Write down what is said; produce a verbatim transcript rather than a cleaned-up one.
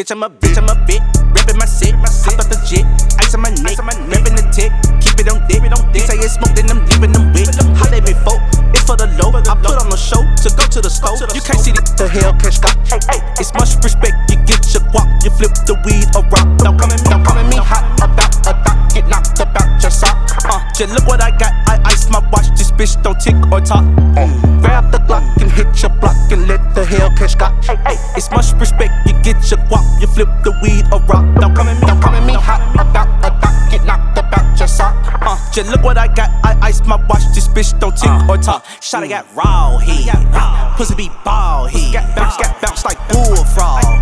Bitch, I'm a bitch, I'm a bit. Rippin' my shit, hop out the jet. Ice on my neck, rippin' the tick. Keep it on dick. They say it's smoke, then I'm leaving them wet. Holiday before, it's for the low. I put on a show to go to the store. You can't see the, the Hellcat Scott. It's much respect, you get your guap. You flip the weed or rock. Don't come at me, don't come at me hot about a dot. Get knocked about your sock. Uh, just look what I got, I ice my watch. This bitch don't tick or talk. Uh, grab the Glock and hit your block and let the Hellcat Scott. It's much respect, you get your guap. You flip the weed or rock. Don't come at me, don't come at me hot about a dot. Get knocked about your sock. Uh, just look what I got, I ice my watch. This bitch don't tick uh, or talk. Uh, Shawty got raw head, uh, pussy be bald head, bounce, got bounce like bullfrog.